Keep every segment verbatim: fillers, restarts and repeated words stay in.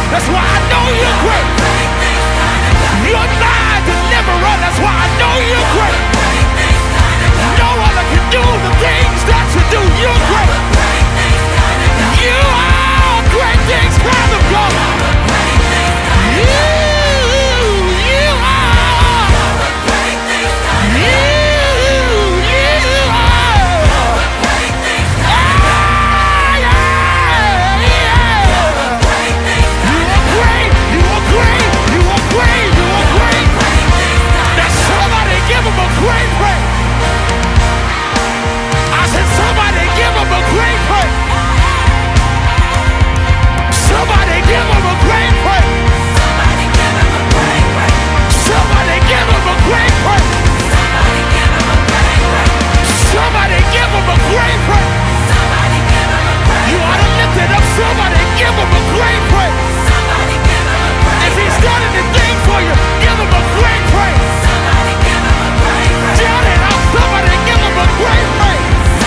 That's why I know you're great. You're my deliverer. That's why I know you're great. No other can do the things that you do. You're great. You are great things kind of God. You, you are. You, you are. Ah, yeah, yeah. You are great. You are great. You are great. You are great. Now somebody give him a great praise. I said somebody give him a great praise. Somebody give him a great praise. Somebody give him a great praise. Somebody give him a great praise. Somebody give him a great praise. You ought to lift it up. Somebody give him a great praise. If he's done anything for you, give him a great praise. Shout it out. Somebody give him a great praise.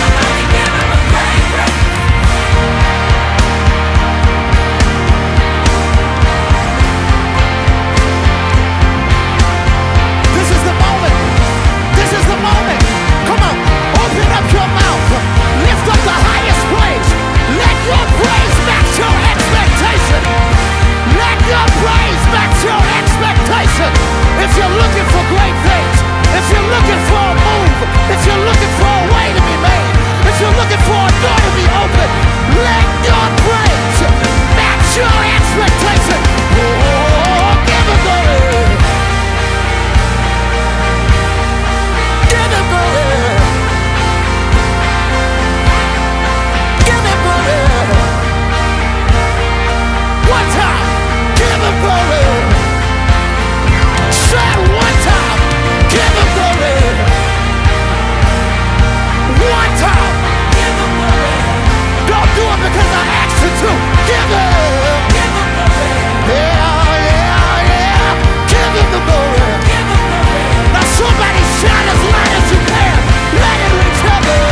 This is the moment. This is the moment. Come on, open up your mouth. Lift up the highest praise. Let your praise match your expectation. Let your praise match your expectation. If you're looking for great things, if you're looking for a move, if you're looking for a way to be made, if you're looking for a door to be open, let your praise match your expectation. Oh, give him glory. Give him glory. Give him glory. One time. Give him glory. Say it one time. Give him glory. One time. Give him glory. Don't do it because I asked you to. Give him. Give him glory. Yeah, yeah, yeah. Give him the glory. Give him glory. Now somebody shout as loud as you can. Let it reach heaven.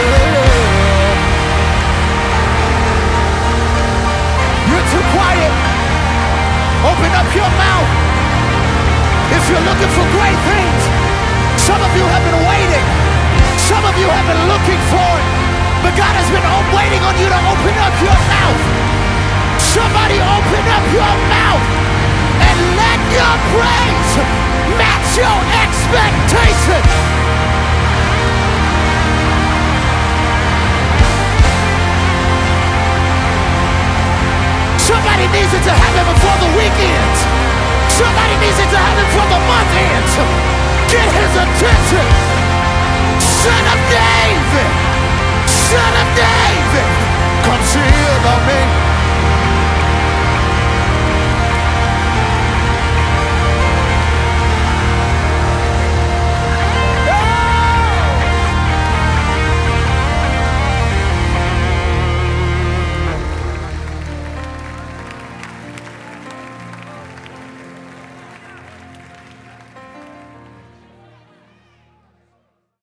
You're too quiet. Open up your mouth. If you're looking for great things, some of you have been waiting. Some of you have been looking for it. But God has been waiting on you to open up your mouth. Somebody open up your mouth and let your praise match your expectation. Somebody needs it to happen before the weekend. Somebody needs it to happen before the month ends. Get his attention. Son of David. Son of David. Come see about me.